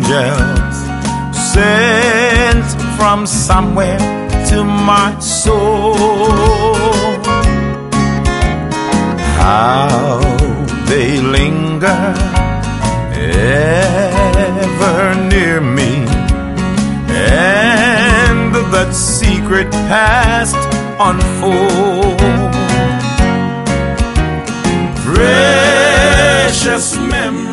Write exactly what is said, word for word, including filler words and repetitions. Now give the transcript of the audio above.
angels sent from somewhere to my soul. How they linger ever near me, and that secret past unfold. Precious memories